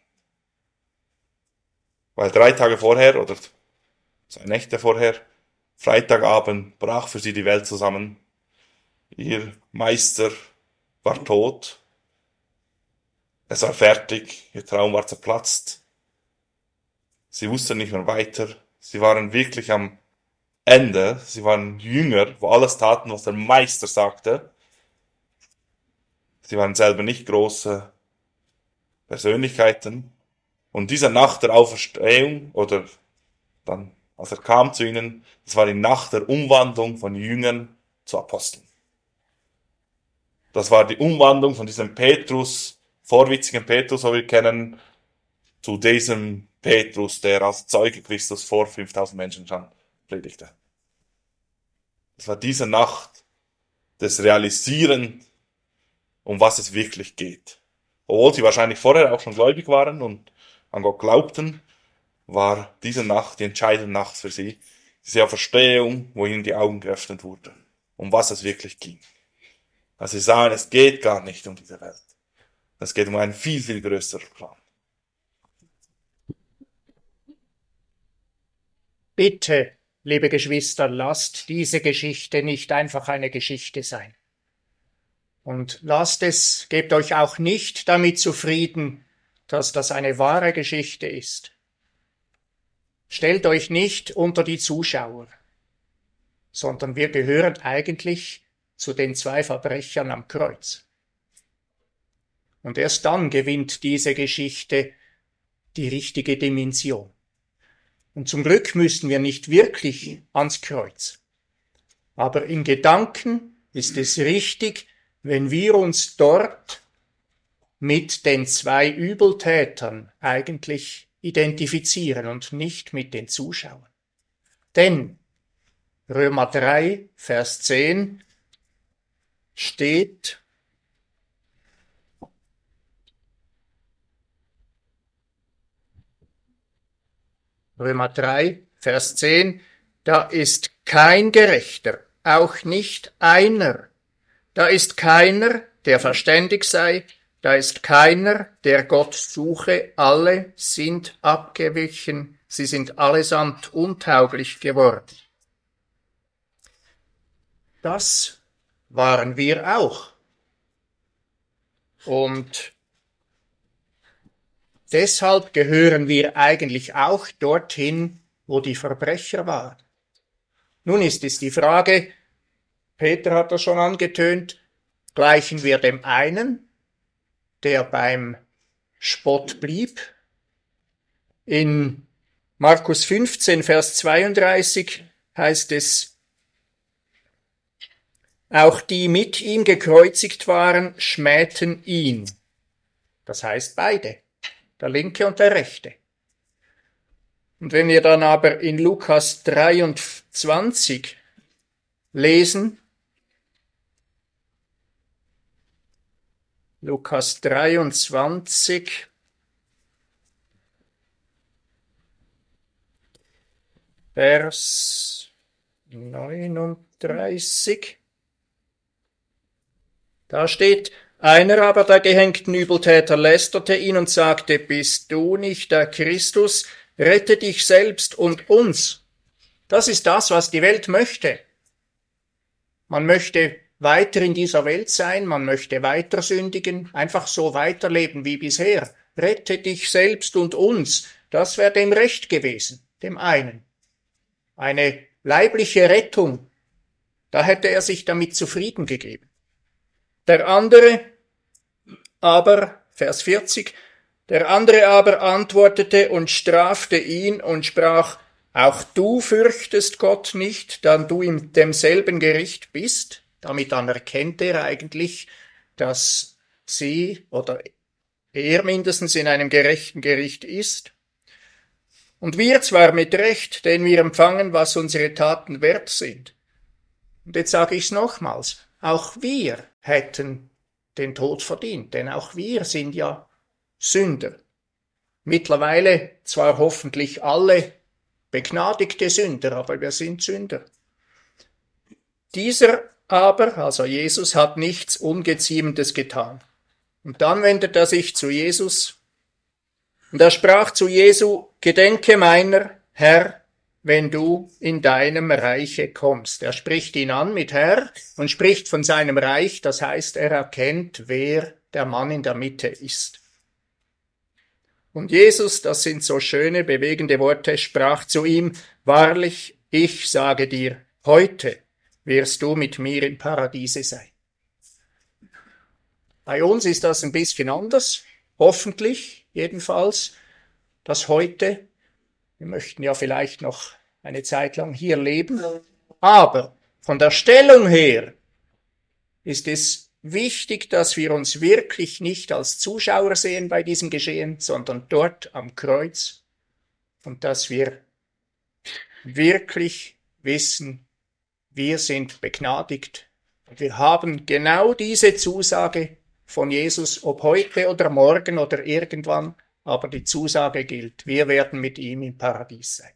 Weil 3 Tage vorher oder 2 Nächte vorher, Freitagabend, brach für sie die Welt zusammen. Ihr Meister war tot. Es war fertig. Ihr Traum war zerplatzt. Sie wussten nicht mehr weiter. Sie waren wirklich am Ende. Sie waren Jünger, wo alles taten, was der Meister sagte. Sie waren selber nicht große Persönlichkeiten. Und diese Nacht der Auferstehung, oder dann, als er kam zu ihnen, das war die Nacht der Umwandlung von Jüngern zu Aposteln. Das war die Umwandlung von diesem Petrus, vorwitzigen Petrus, so wir kennen, zu diesem Petrus, der als Zeuge Christus vor 5000 Menschen schon predigte. Das war diese Nacht des Realisieren, um was es wirklich geht. Obwohl sie wahrscheinlich vorher auch schon gläubig waren und an Gott glaubten, war diese Nacht die entscheidende Nacht für sie. Diese Auferstehung, wo ihnen die Augen geöffnet wurden, um was es wirklich ging. Also sie sahen, es geht gar nicht um diese Welt. Es geht um einen viel, viel größeren Plan. Bitte, liebe Geschwister, lasst diese Geschichte nicht einfach eine Geschichte sein. Und gebt euch auch nicht damit zufrieden, dass das eine wahre Geschichte ist. Stellt euch nicht unter die Zuschauer, sondern wir gehören eigentlich zu den 2 Verbrechern am Kreuz. Und erst dann gewinnt diese Geschichte die richtige Dimension. Und zum Glück müssen wir nicht wirklich ans Kreuz. Aber in Gedanken ist es richtig, wenn wir uns dort mit den 2 Übeltätern eigentlich identifizieren und nicht mit den Zuschauern. Denn Römer 3, Vers 10 steht, Römer 3, Vers 10, da ist kein Gerechter, auch nicht einer. Da ist keiner, der verständig sei, da ist keiner, der Gott suche, alle sind abgewichen, sie sind allesamt untauglich geworden. Das waren wir auch. Und deshalb gehören wir eigentlich auch dorthin, wo die Verbrecher waren. Nun ist es die Frage, Peter hat das schon angetönt, gleichen wir dem einen, der beim Spott blieb, in Markus 15, Vers 32 heißt es, auch die mit ihm gekreuzigt waren, schmähten ihn. Das heißt beide, der linke und der rechte. Und wenn wir dann aber in Lukas 23 lesen, Lukas 23, Vers 39, da steht, einer aber der gehängten Übeltäter lästerte ihn und sagte, bist du nicht der Christus? Rette dich selbst und uns. Das ist das, was die Welt möchte. Man möchte weiter in dieser Welt sein, man möchte weiter sündigen, einfach so weiterleben wie bisher. Rette dich selbst und uns. Das wäre dem recht gewesen, dem einen. Eine leibliche Rettung, da hätte er sich damit zufrieden gegeben. Der andere aber, Vers 40, der andere aber antwortete und strafte ihn und sprach, auch du fürchtest Gott nicht, da du in demselben Gericht bist. Damit anerkennt er eigentlich, dass sie oder er mindestens in einem gerechten Gericht ist. Und wir zwar mit Recht, denn wir empfangen, was unsere Taten wert sind. Und jetzt sage ich es nochmals, auch wir hätten den Tod verdient, denn auch wir sind ja Sünder. Mittlerweile zwar hoffentlich alle begnadigte Sünder, aber wir sind Sünder. Dieser aber, also Jesus, hat nichts Ungeziemendes getan. Und dann wendet er sich zu Jesus und er sprach zu Jesu, gedenke meiner, Herr, wenn du in deinem Reiche kommst. Er spricht ihn an mit Herr und spricht von seinem Reich, das heißt, er erkennt, wer der Mann in der Mitte ist. Und Jesus, das sind so schöne, bewegende Worte, sprach zu ihm, wahrlich, ich sage dir, heute wirst du mit mir im Paradiese sein. Bei uns ist das ein bisschen anders, hoffentlich jedenfalls, dass heute, wir möchten ja vielleicht noch eine Zeit lang hier leben, aber von der Stellung her ist es wichtig, dass wir uns wirklich nicht als Zuschauer sehen bei diesem Geschehen, sondern dort am Kreuz und dass wir wirklich wissen, wir sind begnadigt und wir haben genau diese Zusage von Jesus, ob heute oder morgen oder irgendwann, aber die Zusage gilt, wir werden mit ihm im Paradies sein.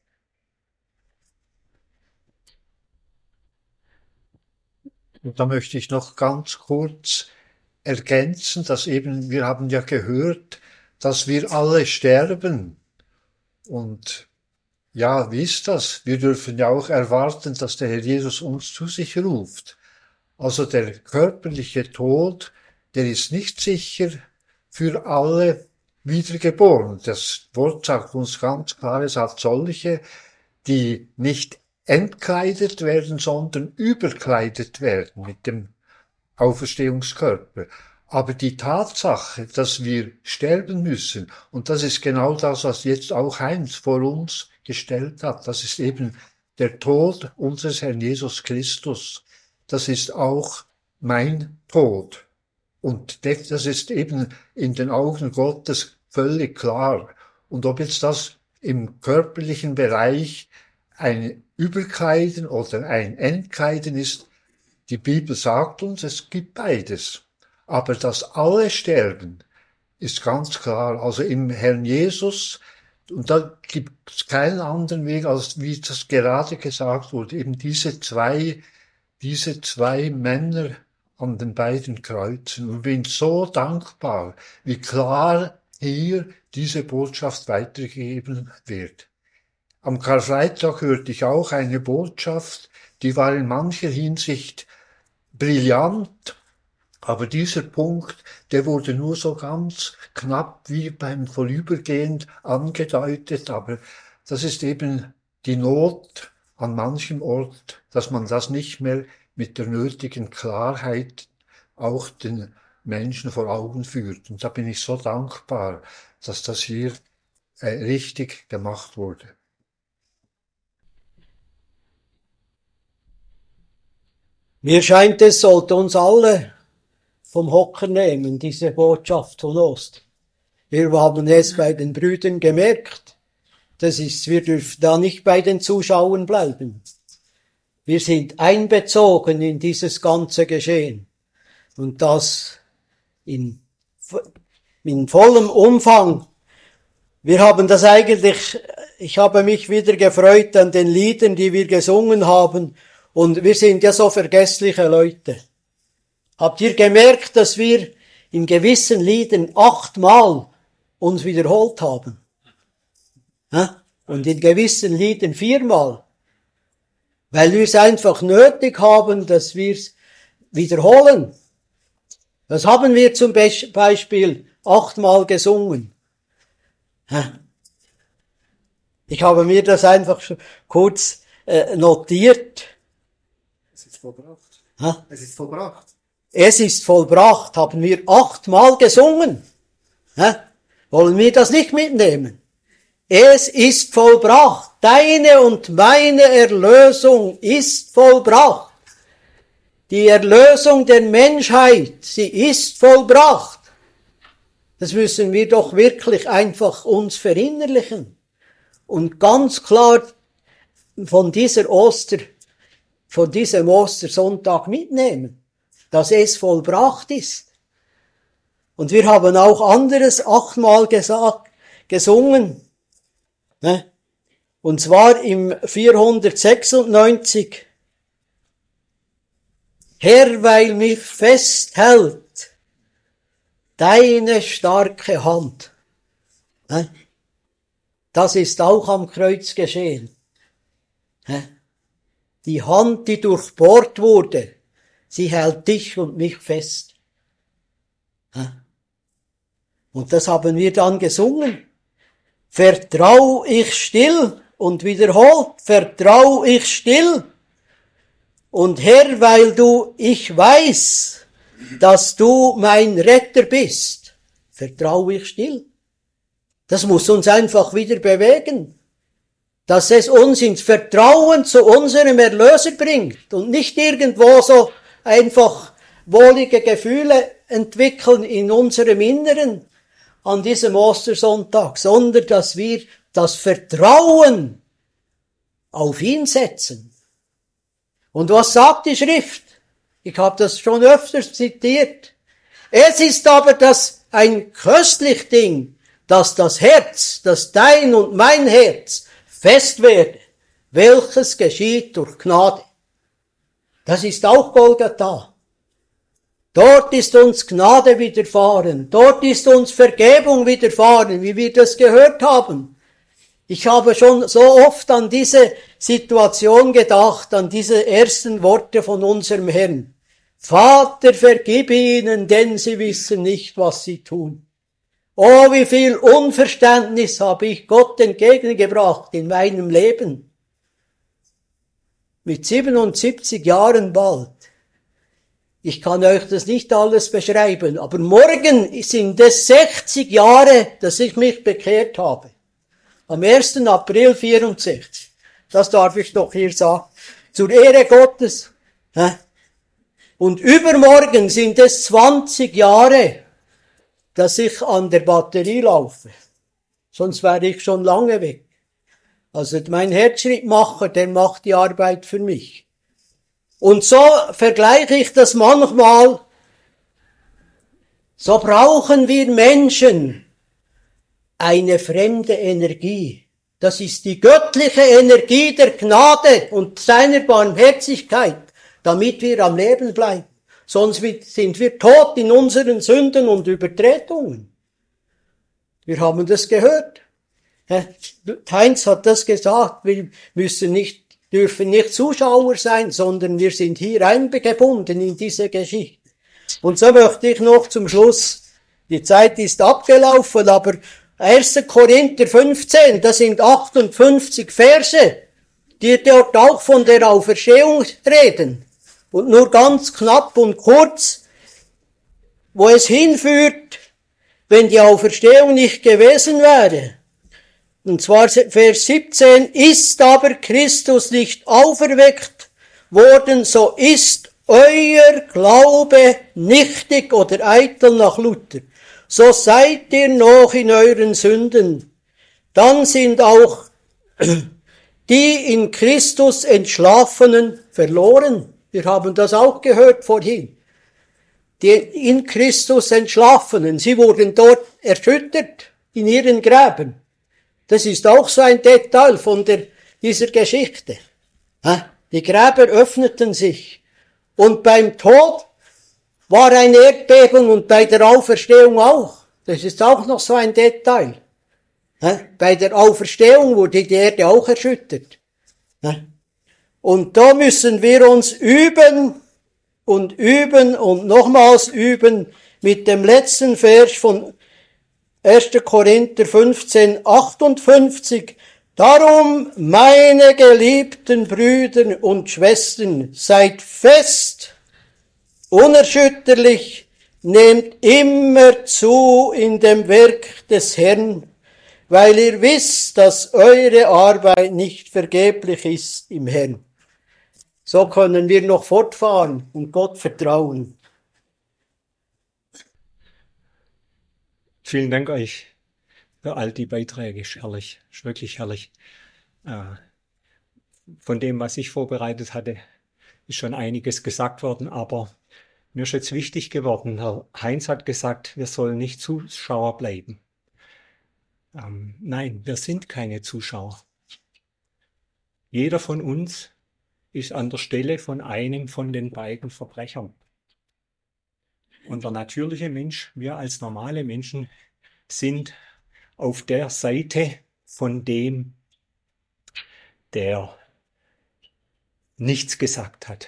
Und da möchte ich noch ganz kurz ergänzen, dass eben, wir haben ja gehört, dass wir alle sterben. Und ja, wie ist das? Wir dürfen ja auch erwarten, dass der Herr Jesus uns zu sich ruft. Also der körperliche Tod, der ist nicht sicher für alle wiedergeboren. Das Wort sagt uns ganz klar, es hat solche, die nicht entkleidet werden, sondern überkleidet werden mit dem Auferstehungskörper. Aber die Tatsache, dass wir sterben müssen, und das ist genau das, was jetzt auch Heinz vor uns gestellt hat, das ist eben der Tod unseres Herrn Jesus Christus. Das ist auch mein Tod. Und das ist eben in den Augen Gottes völlig klar. Und ob jetzt das im körperlichen Bereich ein Überkleiden oder ein Entkleiden ist, die Bibel sagt uns, es gibt beides. Aber dass alle sterben, ist ganz klar. Also im Herrn Jesus, und da gibt es keinen anderen Weg, als wie das gerade gesagt wurde, eben diese zwei Männer an den beiden Kreuzen. Und bin so dankbar, wie klar hier diese Botschaft weitergegeben wird. Am Karfreitag hörte ich auch eine Botschaft, die war in mancher Hinsicht brillant, aber dieser Punkt, der wurde nur so ganz knapp wie beim Vorübergehen angedeutet, aber das ist eben die Not an manchem Ort, dass man das nicht mehr mit der nötigen Klarheit auch den Menschen vor Augen führt. Und da bin ich so dankbar, dass das hier richtig gemacht wurde. Mir scheint, es sollte uns alle vom Hocker nehmen, diese Botschaft von Ostern. Wir haben es bei den Brüdern gemerkt. Wir dürfen da nicht bei den Zuschauern bleiben. Wir sind einbezogen in dieses ganze Geschehen. Und das in vollem Umfang. Wir haben das eigentlich, ich habe mich wieder gefreut an den Liedern, die wir gesungen haben. Und wir sind ja so vergessliche Leute. Habt ihr gemerkt, dass wir in gewissen Liedern 8-mal uns wiederholt haben? Und in gewissen Liedern 4-mal. Weil wir es einfach nötig haben, dass wir es wiederholen. Das haben wir zum Beispiel 8-mal gesungen. Ich habe mir das einfach kurz notiert. Es ist vollbracht. Ha? Es ist vollbracht. Es ist vollbracht, haben wir 8-mal gesungen. Wollen wir das nicht mitnehmen? Es ist vollbracht. Deine und meine Erlösung ist vollbracht. Die Erlösung der Menschheit, sie ist vollbracht. Das müssen wir doch wirklich einfach uns verinnerlichen. Und ganz klar von diesem Ostersonntag mitnehmen, dass es vollbracht ist. Und wir haben auch anderes 8-mal gesungen. Und zwar im 496. Herr, weil mich festhält deine starke Hand. Das ist auch am Kreuz geschehen. Die Hand, die durchbohrt wurde, sie hält dich und mich fest. Und das haben wir dann gesungen. Vertrau ich still und wiederholt, vertrau ich still. Und Herr, weil ich weiß, dass du mein Retter bist, vertrau ich still. Das muss uns einfach wieder bewegen, dass es uns ins Vertrauen zu unserem Erlöser bringt und nicht irgendwo so einfach wohlige Gefühle entwickeln in unserem Inneren an diesem Ostersonntag, sondern dass wir das Vertrauen auf ihn setzen. Und was sagt die Schrift? Ich habe das schon öfters zitiert. Es ist aber ein köstlich Ding, dass das Herz, dass dein und mein Herz fest werde, welches geschieht durch Gnade. Das ist auch Golgatha. Dort ist uns Gnade widerfahren, dort ist uns Vergebung widerfahren, wie wir das gehört haben. Ich habe schon so oft an diese Situation gedacht, an diese ersten Worte von unserem Herrn. Vater, vergib ihnen, denn sie wissen nicht, was sie tun. Oh, wie viel Unverständnis habe ich Gott entgegengebracht in meinem Leben. Mit 77 Jahren bald. Ich kann euch das nicht alles beschreiben, aber morgen sind es 60 Jahre, dass ich mich bekehrt habe. Am 1. April 64. Das darf ich doch hier sagen. Zur Ehre Gottes. Und übermorgen sind es 20 Jahre, dass ich an der Batterie laufe. Sonst wäre ich schon lange weg. Also mein Herzschrittmacher, der macht die Arbeit für mich. Und so vergleiche ich das manchmal. So brauchen wir Menschen eine fremde Energie. Das ist die göttliche Energie der Gnade und seiner Barmherzigkeit, damit wir am Leben bleiben. Sonst sind wir tot in unseren Sünden und Übertretungen. Wir haben das gehört. Heinz hat das gesagt, wir dürfen nicht Zuschauer sein, sondern wir sind hier eingebunden in diese Geschichte. Und so möchte ich noch zum Schluss, die Zeit ist abgelaufen, aber 1. Korinther 15, das sind 58 Verse, die dort auch von der Auferstehung reden. Und nur ganz knapp und kurz, wo es hinführt, wenn die Auferstehung nicht gewesen wäre. Und zwar Vers 17, ist aber Christus nicht auferweckt worden, so ist euer Glaube nichtig oder eitel nach Luther, so seid ihr noch in euren Sünden. Dann sind auch die in Christus Entschlafenen verloren. Wir haben das auch gehört vorhin. Die in Christus Entschlafenen, sie wurden dort erschüttert in ihren Gräbern. Das ist auch so ein Detail von dieser Geschichte. Die Gräber öffneten sich. Und beim Tod war ein Erdbeben und bei der Auferstehung auch. Das ist auch noch so ein Detail. Bei der Auferstehung wurde die Erde auch erschüttert. Und da müssen wir uns üben und nochmals üben mit dem letzten Vers von 1. Korinther 15, 58. Darum, meine geliebten Brüder und Schwestern, seid fest, unerschütterlich, nehmt immer zu in dem Werk des Herrn, weil ihr wisst, dass eure Arbeit nicht vergeblich ist im Herrn. So können wir noch fortfahren und Gott vertrauen. Vielen Dank euch für all die Beiträge. Ist herrlich, ist wirklich herrlich. Von dem, was ich vorbereitet hatte, ist schon einiges gesagt worden, aber mir ist jetzt wichtig geworden. Herr Heinz hat gesagt, wir sollen nicht Zuschauer bleiben. Nein, wir sind keine Zuschauer. Jeder von uns ist an der Stelle von einem von den beiden Verbrechern. Und der natürliche Mensch, wir als normale Menschen, sind auf der Seite von dem, der nichts gesagt hat.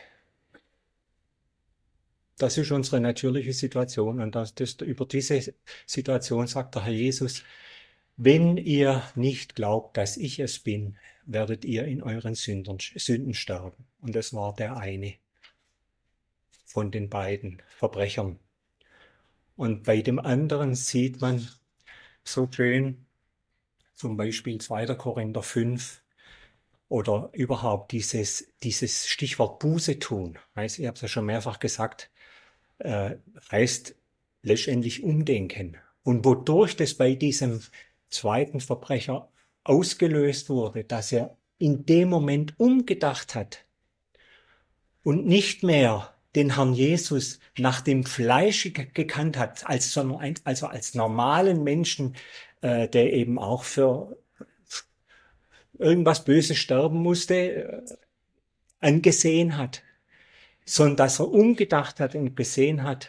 Das ist unsere natürliche Situation und über diese Situation sagt der Herr Jesus, wenn ihr nicht glaubt, dass ich es bin, werdet ihr in euren Sünden sterben. Und das war der eine von den beiden Verbrechern. Und bei dem anderen sieht man so schön, zum Beispiel 2. Korinther 5 oder überhaupt dieses Stichwort Buße tun. Ich habe es ja schon mehrfach gesagt, heißt letztendlich umdenken. Und wodurch das bei diesem zweiten Verbrecher ausgelöst wurde, dass er in dem Moment umgedacht hat und nicht mehr den Herrn Jesus nach dem Fleisch gekannt hat, also als normalen Menschen, der eben auch für irgendwas Böses sterben musste, angesehen hat, sondern dass er umgedacht hat und gesehen hat,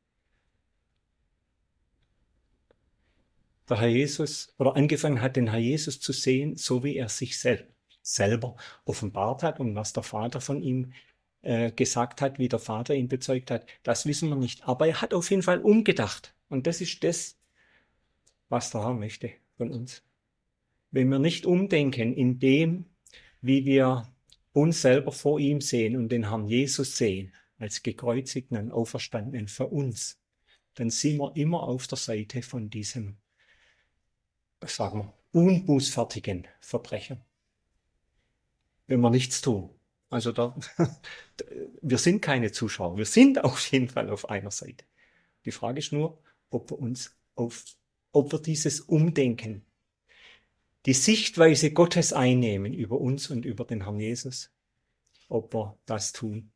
der Herr Jesus, oder angefangen hat, den Herr Jesus zu sehen, so wie er sich selber offenbart hat und was der Vater von ihm gesagt hat, wie der Vater ihn bezeugt hat, das wissen wir nicht. Aber er hat auf jeden Fall umgedacht. Und das ist das, was der Herr möchte von uns. Wenn wir nicht umdenken in dem, wie wir uns selber vor ihm sehen und den Herrn Jesus sehen, als gekreuzigten und auferstandenen für uns, dann sind wir immer auf der Seite von diesem, sagen wir, unbußfertigen Verbrecher. Wenn wir nichts tun. Also wir sind keine Zuschauer, wir sind auf jeden Fall auf einer Seite. Die Frage ist nur, ob wir dieses Umdenken, die Sichtweise Gottes einnehmen über uns und über den Herrn Jesus, ob wir das tun.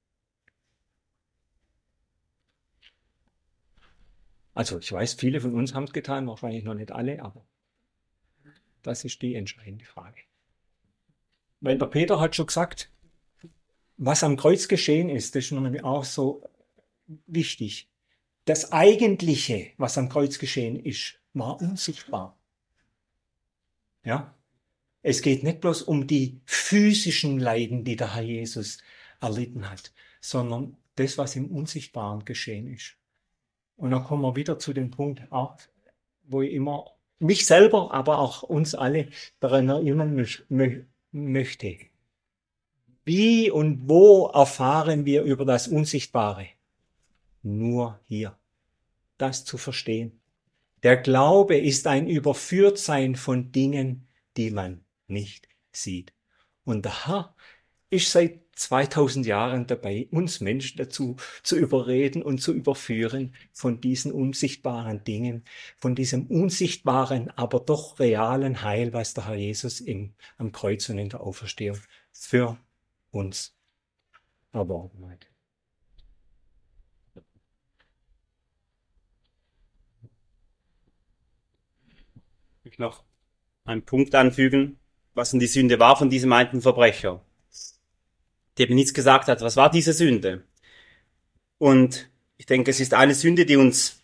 Also ich weiß, viele von uns haben es getan, wahrscheinlich noch nicht alle, aber das ist die entscheidende Frage. Weil der Peter hat schon gesagt, was am Kreuz geschehen ist, das ist nämlich auch so wichtig. Das Eigentliche, was am Kreuz geschehen ist, war unsichtbar. Ja? Es geht nicht bloß um die physischen Leiden, die der Herr Jesus erlitten hat, sondern das, was im Unsichtbaren geschehen ist. Und dann kommen wir wieder zu dem Punkt, auch, wo ich immer mich selber, aber auch uns alle daran erinnern möchte. Wie und wo erfahren wir über das Unsichtbare? Nur hier. Das zu verstehen. Der Glaube ist ein Überführtsein von Dingen, die man nicht sieht. Und der Herr ist seit 2000 Jahren dabei, uns Menschen dazu zu überreden und zu überführen von diesen unsichtbaren Dingen, von diesem unsichtbaren, aber doch realen Heil, was der Herr Jesus am Kreuz und in der Auferstehung für uns erworben hat. Ich möchte noch einen Punkt anfügen, was denn die Sünde war von diesem einen Verbrecher, der mir nichts gesagt hat. Was war diese Sünde? Und ich denke, es ist eine Sünde, die uns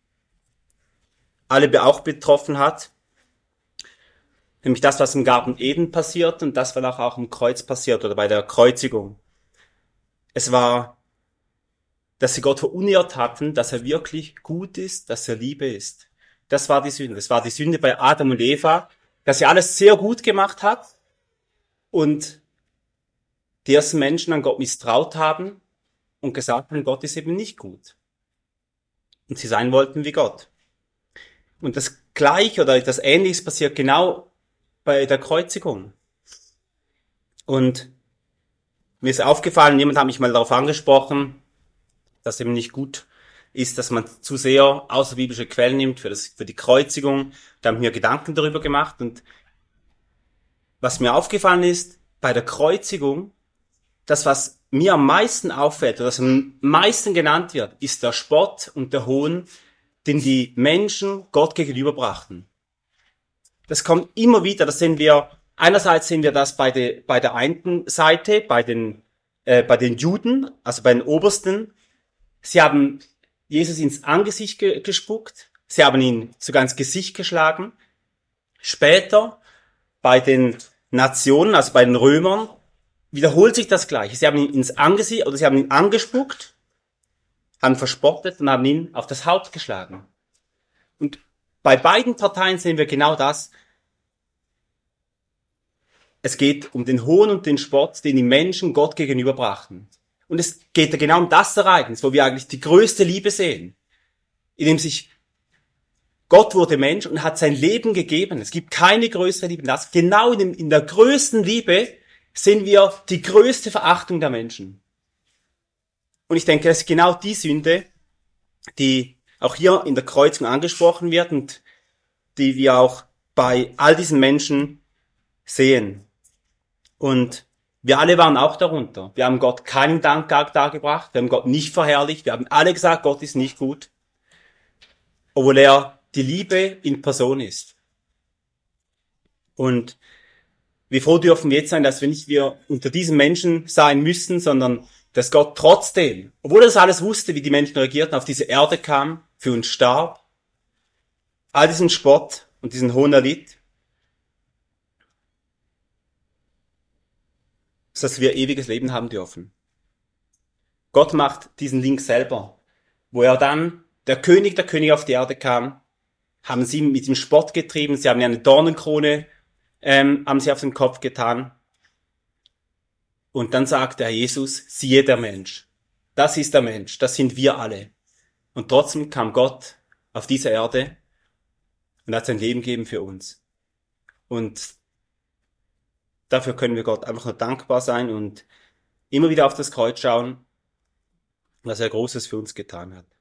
alle auch betroffen hat, nämlich das, was im Garten Eden passiert und das, was auch am Kreuz passiert oder bei der Kreuzigung. Es war, dass sie Gott verunehrt hatten, dass er wirklich gut ist, dass er Liebe ist. Das war die Sünde. Es war die Sünde bei Adam und Eva, dass sie alles sehr gut gemacht hat und die ersten Menschen an Gott misstraut haben und gesagt haben, Gott ist eben nicht gut. Und sie sein wollten wie Gott. Und das Gleiche oder das Ähnliches passiert genau bei der Kreuzigung. Und mir ist aufgefallen, jemand hat mich mal darauf angesprochen, dass eben nicht gut ist, dass man zu sehr außerbiblische Quellen nimmt für die Kreuzigung. Da habe ich mir Gedanken darüber gemacht. Und was mir aufgefallen ist, bei der Kreuzigung, das, was mir am meisten auffällt, oder das am meisten genannt wird, ist der Spott und der Hohn, den die Menschen Gott gegenüberbrachten. Das kommt immer wieder, das sehen wir, einerseits sehen wir das bei der einen Seite, bei den Juden, also bei den Obersten. Sie haben Jesus ins Angesicht gespuckt, sie haben ihn sogar ins Gesicht geschlagen. Später, bei den Nationen, also bei den Römern, wiederholt sich das Gleiche. Sie haben ihn ins Angesicht, oder sie haben ihn angespuckt, haben verspottet und haben ihn auf das Haupt geschlagen. Und bei beiden Parteien sehen wir genau das. Es geht um den Hohn und den Spott, den die Menschen Gott gegenüberbrachten. Und es geht ja genau um das Ereignis, wo wir eigentlich die größte Liebe sehen. In dem sich Gott wurde Mensch und hat sein Leben gegeben. Es gibt keine größere Liebe. Das genau in der größten Liebe sehen wir die größte Verachtung der Menschen. Und ich denke, das ist genau die Sünde, die auch hier in der Kreuzigung angesprochen wird und die wir auch bei all diesen Menschen sehen. Und wir alle waren auch darunter. Wir haben Gott keinen Dank dargebracht, wir haben Gott nicht verherrlicht, wir haben alle gesagt, Gott ist nicht gut, obwohl er die Liebe in Person ist. Und wie froh dürfen wir jetzt sein, dass wir unter diesen Menschen sein müssen, sondern dass Gott trotzdem, obwohl er das alles wusste, wie die Menschen reagierten, auf diese Erde kam, für uns starb, all diesen Spott und diesen Hohn erlitt, dass wir ewiges Leben haben dürfen. Gott macht diesen Link selber, wo er dann, der König auf die Erde kam, haben sie mit dem Spott getrieben, sie haben eine Dornenkrone, haben sie auf den Kopf getan. Und dann sagt der Jesus, siehe der Mensch. Das ist der Mensch, das sind wir alle. Und trotzdem kam Gott auf diese Erde und hat sein Leben gegeben für uns. Und dafür können wir Gott einfach nur dankbar sein und immer wieder auf das Kreuz schauen, was er Großes für uns getan hat.